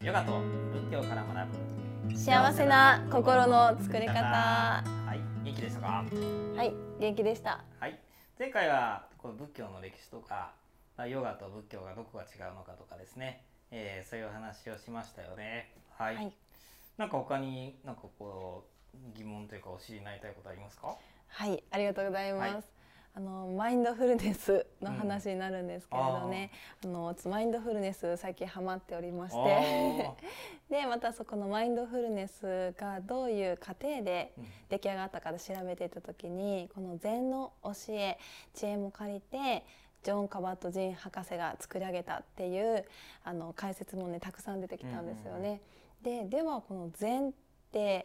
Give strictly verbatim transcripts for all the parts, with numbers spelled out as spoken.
ヨガと仏教から学ぶ幸せな心の作り方。ははい、元気でしたか？ い、元気でした。 はい、前回はこの仏教の歴史とか、ヨガと仏教がどこが違うのかとかですね、えー、そういう話をしましたよね。はい。はい、なんか他になんかこう疑問というかお知りになりたいことありますか？ はい、ありがとうございます。はい、あのマインドフルネスの話になるんですけれどね、うん、あのマインドフルネス最近ハマっておりましてでまたそこのマインドフルネスがどういう過程で出来上がったかで調べていた時に、この禅の教え知恵も借りてジョン・カバット・ジン博士が作り上げたっていうあの解説もねたくさん出てきたんですよね。で, ではこの禅って、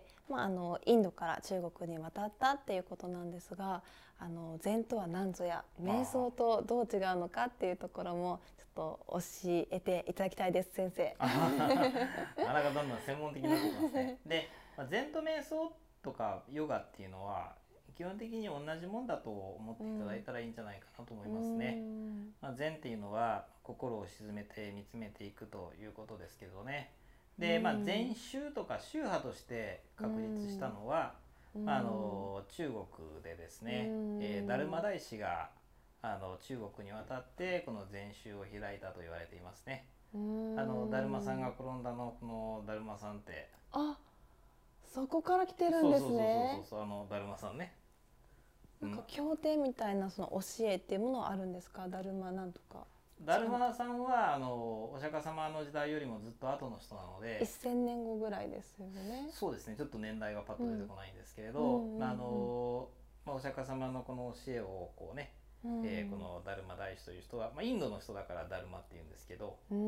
まあ、あのインドから中国に渡ったっていうことなんですが、あの禅とは何ぞや瞑想とどう違うのかっていうところもちょっと教えていただきたいです、先生。 あらがどんどん専門的になってますね。で、まあ、禅と瞑想とかヨガっていうのは基本的に同じもんだと思っていただいたらいいんじゃないかなと思いますね。まあ、禅っていうのは心を沈めて見つめていくということですけどね。で、まあ、禅宗とか宗派として確立したのは、あの中国でですね、えー、ダルマ大師があの中国に渡ってこの禅宗を開いたと言われていますね。あのダルマさんが転んだのこのダルマさんって、 あ、そこから来てるんですね。 そうそうそうそう、あのダルマさんね。 なんか経典みたいなその教えっていうものはあるんですか？ダルマなんとか。 ダルマさんはあのお釈迦様の時代よりもずっと後の人なのでせんねんごぐらいですよね。 そうですね、ちょっと年代がパッと出てこないんですけれど、あのまあ、お釈迦様のこの教えをこうね、うんえー、このダルマ大師という人は、まあ、インドの人だからダルマっていうんですけど、うん、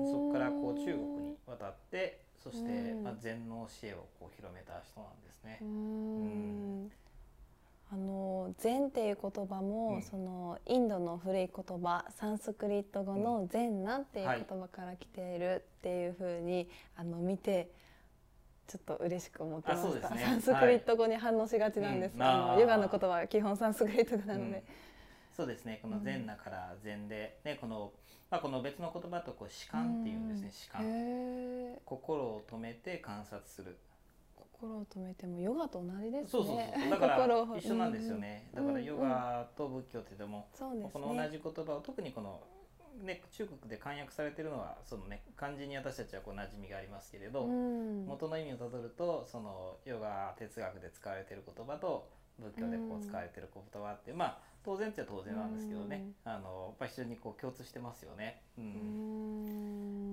そこからこう中国に渡ってそして、まあ、禅の教えをこう広めた人なんですね。うんあの禅っていう言葉も、うん、そのインドの古い言葉サンスクリット語の禅なっていう言葉から来ているっていうふうに、はい、あの見てちょっと嬉しく思ってました、ね、サンスクリット語に反応しがちなんです、はい、あのヨガの言葉は基本サンスクリット語なので、うん、 そうですね、この禅なから禅で、ね、このまあ、この別の言葉とこう止観っていうんですね、止観、心を止めて観察する。 心を止めてもヨガと同じですね。 そうそうそうだから一緒なんですよね。だからヨガと仏教って言っても、うんうん、この同じ言葉を特にこの、ね、中国で漢訳されているのはその、ね、漢字に私たちはこう馴染みがありますけれど、うん、元の意味をたどるとそのヨガ哲学で使われている言葉と仏教でこう使われている言葉って、うん、まあ当然っちゃ当然なんですけどね、うん、あのやっぱ非常にこう共通してますよね。うん、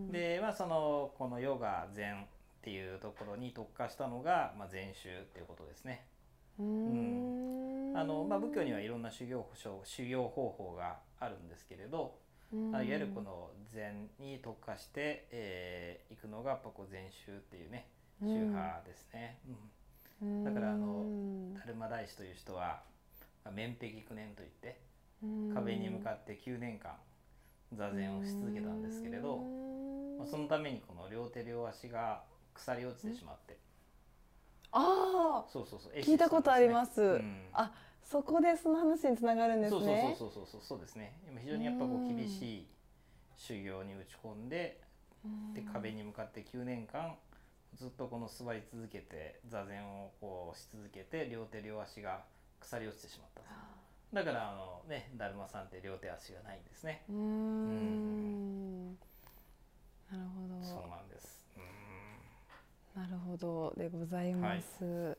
で、まあ、そのこのヨガ禅っていうところに特化したのが、まあ、禅宗っていうことですね。うん、あのまあ、仏教にはいろんな修行修行方法があるんですけれど、いわゆるこの禅に特化してい、えー、くのがやっぱこう禅宗っていうね宗派ですね。うん、だからあのダルマ大師という人は面壁九年といって壁に向かってきゅうねんかん座禅をし続けたんですけれど、まあ、そのためにこの両手両足が腐り落ちてしまって、 ああ、 そうそうそう、 聞いたことあります。うん、あ、そこでその話につながるんですね。 そうそうそうそうそうそうですね。今非常にやっぱこう厳しい修行に打ち込んで、で壁に向かってきゅうねんかんずっとこの座り続けて座禅をこうし続けて両手両足が腐り落ちてしまった。だからあのね、ダルマさんって両手足がないんですね。うーん、うん、 なるほど。 そうなんです。 なるほどでございます。はい、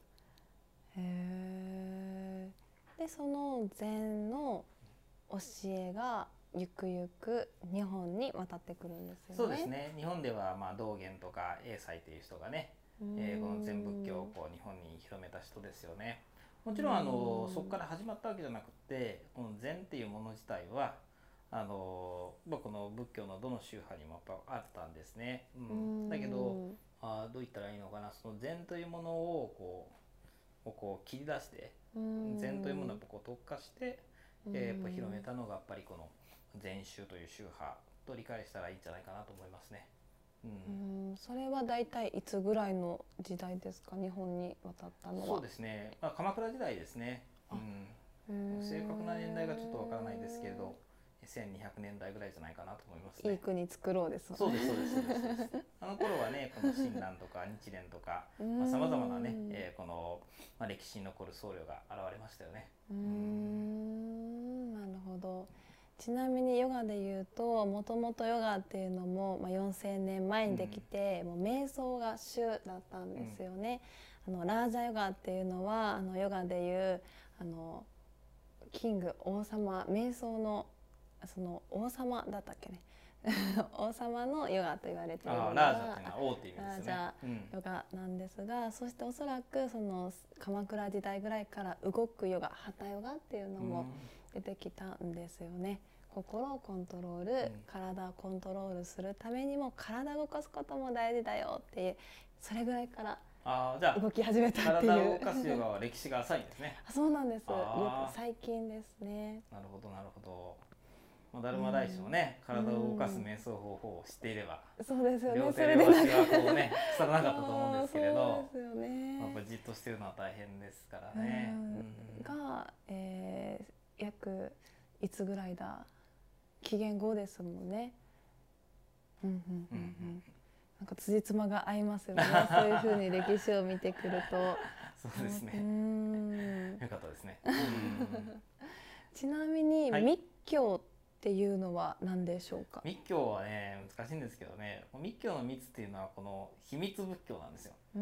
へー。でその禅の教えがゆくゆく日本に渡ってくるんですよね。 そうですね。日本ではまあ道元とか栄西という人がね、えー、この禅仏教をこう日本に広めた人ですよね。もちろんあのそこから始まったわけじゃなくて、この禅っていうもの自体はあのこの仏教のどの宗派にもやっぱあったんですね。うん、だけどあどう言ったらいいのかな、その禅というものをこうをこう切り出して禅というものをこう特化して、えー、やっぱ広めたのがやっぱりこの禅宗という宗派と理解したらいいんじゃないかなと思いますね。 うん、うん、それはだいたいいつぐらいの時代ですか、日本に渡ったのは。 そうですね、まあ、鎌倉時代ですね。うん、正確な年代がちょっとわからないですけれどせんにひゃくねんだいぐらいじゃないかなと思いますね。 いい国作ろうです。 そうですそうですそうです。あの頃南とか日蓮とかさまざ、まなね、えー、この、まあ、歴史に残る僧侶が現れましたよね。 うーん、なるほど。ちなみにヨガでいうともともとヨガっていうのも、まあ、よんせんねんまえにできて、うん、もう瞑想が主だったんですよね。うん、あのラージャヨガっていうのはあのヨガでいうあのキング王様瞑想のその王様だったっけね王様のヨガと言われているのがラージャっていうのは王っていう意味ですね。 ラージャヨガなんですが、うん、そしておそらくその鎌倉時代ぐらいから動くヨガハタヨガっていうのも出てきたんですよね。心をコントロール、うん、体をコントロールするためにも体を動かすことも大事だよっていう、それぐらいから動き始めたっていう。 体を動かすヨガは歴史が浅いんですね。 そうなんです。よく最近ですね。 なるほどなるほど。ダルマ大師もね、うん、体を動かす瞑想方法を知っていれば、 そうですよね。 両手両足はこうね腐らなかったと思うんですけれど、 そうですよね。 やっぱりじっとしてるのは大変ですからね。 うん、が、えー、約いつぐらいだ。紀元後ですもんね。うんうんうんうん。なんか辻褄が合いますよね。そういう風に歴史を見てくると。 そうですね。 うん。 よかったですね。 ちなみに、はい、密教っていうのは何でしょうか。 密教はね難しいんですけどね、密教の密っていうのはこの秘密仏教なんですよ。うん。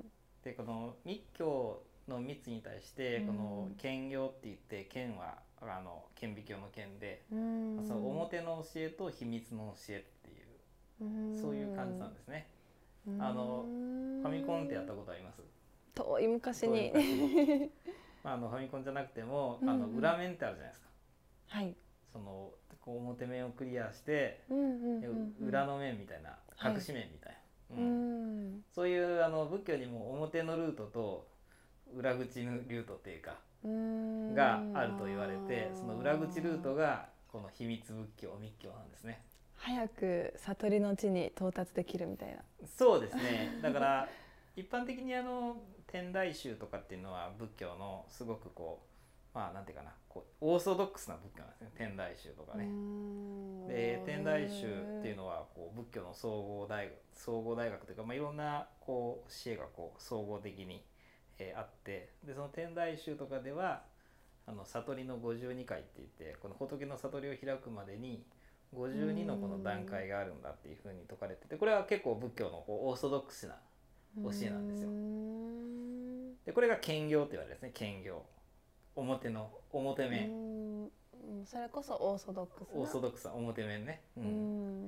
でこの密教の密に対してこの兼業って言って、兼はあの顕微鏡の顕で、その表の教えと秘密の教えっていう、そういう感じなんですね。あのファミコンってやったことあります？ 遠い昔に。 まあ、あのファミコンじゃなくても、あの裏面ってあるじゃないですか。 はい。 そのこう表面をクリアして、裏の面みたいな隠し面みたいな、はい、うん、そういうあの仏教にも表のルートと裏口のルートっていうかがあると言われて、その裏口ルートがこの秘密仏教密教なんですね。 早く悟りの地に到達できるみたいな。 そうですね。だから一般的にあの天台宗とかっていうのは仏教のすごくこうまあなんていうかな、こうオーソドックスな仏教なんですね。天台宗とかね。で天台宗っていうのはこう仏教の総合大学総合大学というか、まあ、いろんなこう教えがこう総合的にえー、あって、でその天台宗とかではあの悟りのごじゅうにかいって言って、この仏の悟りを開くまでにごじゅうにのこの段階があるんだっていうふうに説かれてて、これは結構仏教のこうオーソドックスな教えなんですよ。でこれが兼業って言われるんですね。兼業、表の表面、 それこそオーソドックスなオーソドックスな表面ね。うん、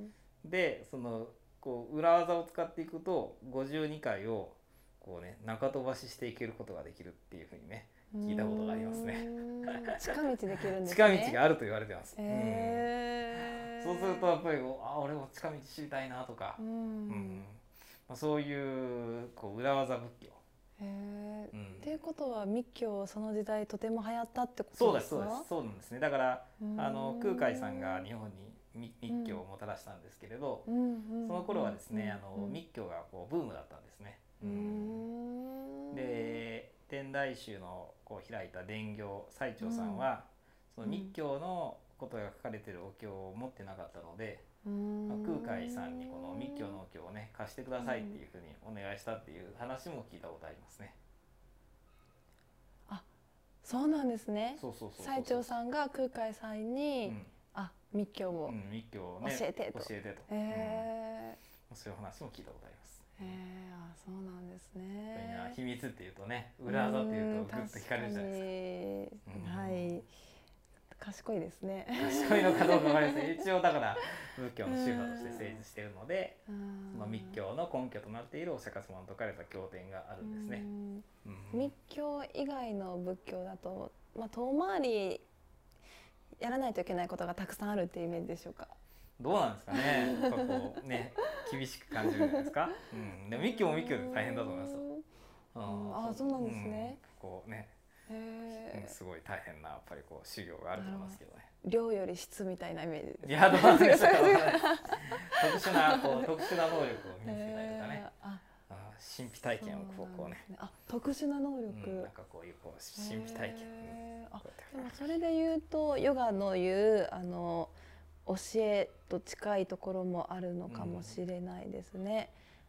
でそのこう裏技を使っていくとごじゅうにかいをこうね中飛ばししていけることができるっていうふうにね聞いたことがありますね。 近道できるんですね。 近道があると言われてます。えー、うん、そうするとやっぱりあ俺も近道知りたいなとか、うんうんまあ、そういうこう裏技仏教。 へー、うん、っていうことは密教その時代とても流行ったってことですか？ そうですそうですそうなんですね。だからあの空海さんが日本に密教をもたらしたんですけれど、うん、その頃はですねあの密教がこうブームだったんですね。うん、で天台宗のこう開いた伝行最澄さんは、うん、その密教のことが書かれているお経を持ってなかったので、うん、空海さんにこの密教のお経をね貸してくださいっていうふうにお願いしたっていう話も聞いたことありますね。 あ、そうなんですね。最澄さんが空海さんに、うん、あ密教を、うん、密教を、ね、教えてと教えてと、えーうん、そういう話も聞いたことあります。 へえ、あ、そうなんですね。 秘密っていうとね、裏技っていうとグッと惹かれるじゃないですか。はい、賢いですね。 賢いのかどうかわかりません。一応だから仏教の宗派として成立しているので、その密教の根拠となっているお釈迦様の説かれた経典があるんですね。 うん、密教以外の仏教だと、まあ、遠回りやらないといけないことがたくさんあるっていうイメージでしょうか。 どうなんですかね。やっぱこうね厳しく感じるんじゃないですか。うん、でも密教も密教で大変だと思いますよ。 うん、ああ、そうなんですね。 うん、こうね、へ、うん、すごい大変なやっぱりこう修行があると思いますけどね。 量より質みたいなイメージです、ね。 いやどうなんですか。特殊なこう特殊な能力を身につけたりとかね。ああ、神秘体験をこうこうね。 あ、特殊な能力。 うん、なんかこういうこう神秘体験。 あ、でもそれで言うとヨガの言うあの教えと近いところもあるのかもしれないですね。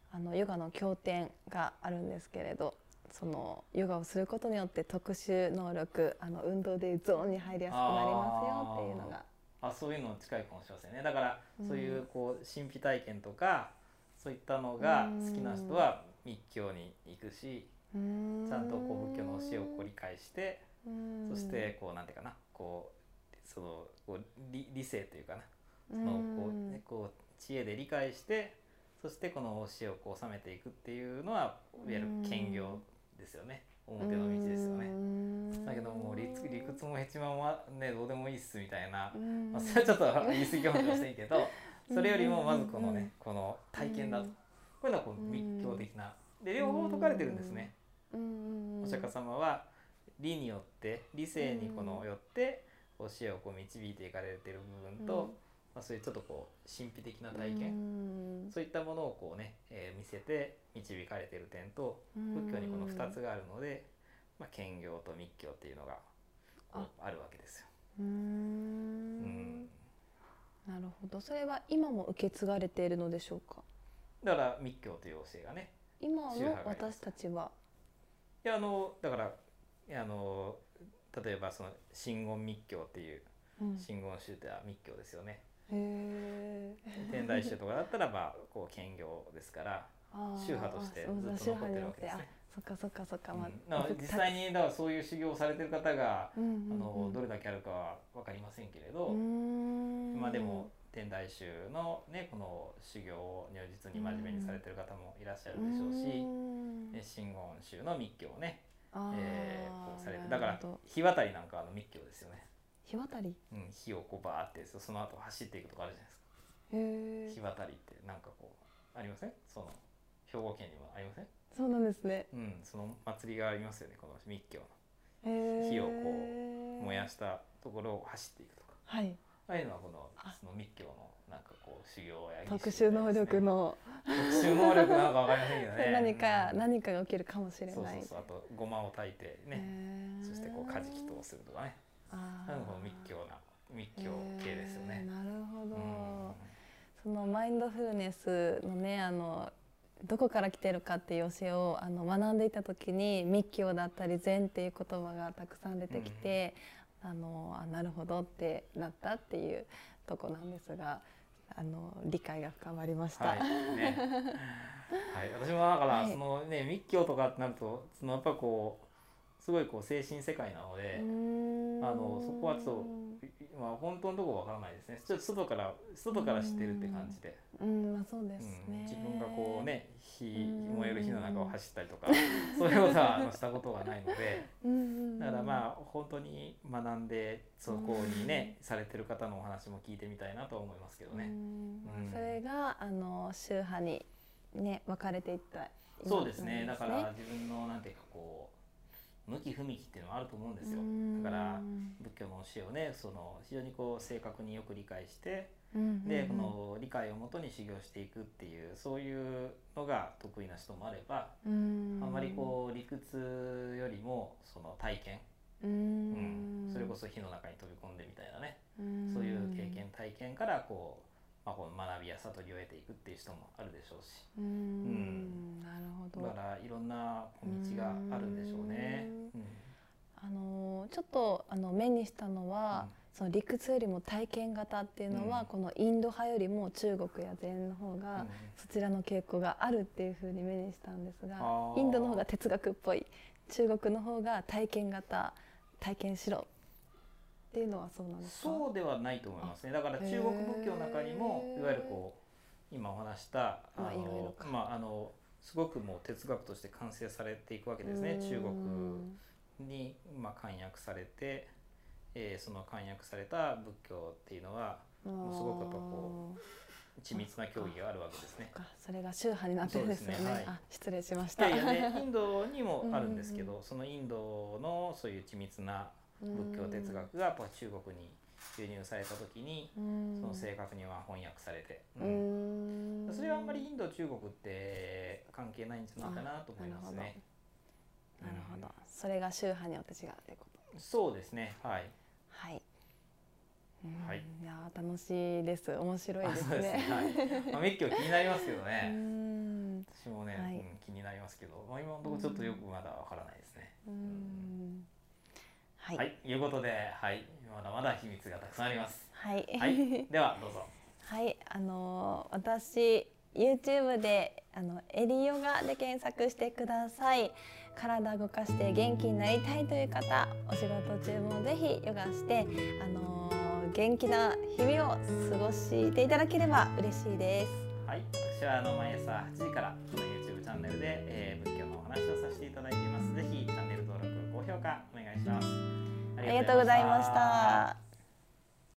あのヨガの経典があるんですけれど、そのヨガをすることによって特殊能力、あの運動でゾーンに入りやすくなりますよっていうのが、 あ、そういうの近いかもしれませんね。だからそういうこう神秘体験とかそういったのが好きな人は密教に行くし、ちゃんとこう仏教の教えをこう理解して、そしてこうなんていうかな、こうそのこう 理, 理性というかな、そのこう、ね、こう知恵で理解して、そしてこの教えをこう収めていくっていうのは、いわゆる兼業ですよね。表の道ですよね。だけどもう 理, 理屈もヘチマもねどうでもいいっすみたいな、まあ、それはちょっと言い過ぎかもしれませんけど、それよりもまずこのねこの体験だと、こういうのはこう密教的なで両方説かれてるんですね。お釈迦様は理によって理性にこのよって教えをこう導いていかれている部分と、まあ、そういうちょっとこう神秘的な体験、そういったものをこうね、えー、見せて導かれている点と、仏教にこのふたつがあるので、まあ、兼業と密教っていうのがこう あ, あるわけですよ。うーん、うん、 なるほど。それは今も受け継がれているのでしょうか。 だから密教という教えがね、 今の私たちは、 いやあのだからあの例えばその真言密教っていう、うん、真言宗っては密教ですよね。へ天台宗とかだったらばこう兼業ですから宗派としてずっと残ってるわけですね。 そっかそっかそっか、まあうん、実際にだからそういう修行をされてる方が、うんうんうん、あのどれだけあるかは分かりませんけれど、まあでも天台宗のねこの修行を如実に真面目にされてる方もいらっしゃるでしょうし、真言宗の密教をね、えー、こうされて、だから火渡りなんかあの密教ですよね。 火渡り、 うん、火をこうバーってその後走っていくとかあるじゃないですか。へ火渡りってなんかこうありません？その兵庫県にもありません？ そうなんですね。 うん、その祭りがありますよね、この密教の火をこう燃やしたところを走っていくとか、はい、ああいうのはこのその密教のなんかこう修行や、ね、 特殊能力の特殊能力なのかわかりませんけどね何か、うん、何かが起きるかもしれない。そうそうそう、あとごまを炊いてね、そしてこうカジキとするとかね、ああ、この密教な密教系ですよね。 なるほど、うん、そのマインドフルネスのね、あのどこから来てるかっていう教えをあの学んでいた時に密教だったり禅っていう言葉がたくさん出てきて、うん、あのあなるほどってなったっていうとこなんですが、あの理解が深まりました。 はい、ねはい、私もだから、はい、そのね密教とかってなるとそのやっぱこうすごいこう精神世界なので、あのそこはちょっと、まあ、本当のところわからないですね。ちょっと外から外から知ってるって感じで、 うん、まあそうですね、 うん、自分がこうね火燃える火の中を走ったりとかそういうことはしたことがないのでだからまあ本当に学んでそこにねされてる方のお話も聞いてみたいなと思いますけどね。うんうん、それがあの宗派にね分かれていった、 そうですね。だから自分のなんていうかこう向き不向きっていうのはあると思うんですよ。だから仏教の教えをねその非常にこう正確によく理解して、うんうんうん、でこの理解をもとに修行していくっていうそういうのが得意な人もあれば、うん、あんまりこう理屈よりもその体験、うんうん、それこそ火の中に飛び込んでみたいなね、うん、そういう経験体験からこうまあ、この学びや悟りを得ていくっていう人もあるでしょうし、うん、うん、なるほど。だからいろんな道があるんでしょうね。うん、 あのちょっとあの目にしたのは、うん、その理屈よりも体験型っていうのは、うん、このインド派よりも中国や禅の方が、うん、そちらの傾向があるっていうふうに目にしたんですが、インドの方が哲学っぽい、中国の方が体験型、体験しろっていうのはそうなんですか？ そうではないと思いますね。だから中国仏教の中にもいわゆるこう今お話したあの、まあ、あのすごくもう哲学として完成されていくわけですね。中国にまあ漢訳されて、えー、その漢訳された仏教っていうのはもうすごくやっぱこう緻密な教義があるわけですね。 それが宗派になってるんですよね。はい、あ、失礼しました。 いやいやね、インドにもあるんですけど、そのインドのそういう緻密な仏教哲学がやっぱ中国に輸入された時にその正確には翻訳されて、うん、それはあんまりインド中国って関係ないんじゃないかなと思いますね。 なるほど、うん、それが宗派によって違うってこと。 そうですね、はいはい、 はい、 いや楽しいです。面白いですね。 そうですね、はい、まあ、密教気になりますけどね。うん、私私もね、はい、うん、気になりますけど、まあ、今のところちょっとよくまだわからないですね。うん、はい、はい、いうことで、はい、まだまだ秘密がたくさんあります。 はい、 はい、ではどうぞ。 はい、あのー、私 YouTube であのエリヨガで検索してください。体動かして元気になりたいという方、お仕事中もぜひヨガして、あのー、元気な日々を過ごしていただければ嬉しいです。 はい、私はあの毎朝はちじからこの YouTube チャンネルで、えー、仏教のお話をさせていただいています。ぜひチャンネル登録、高評価お願いします。 ありがとうございました。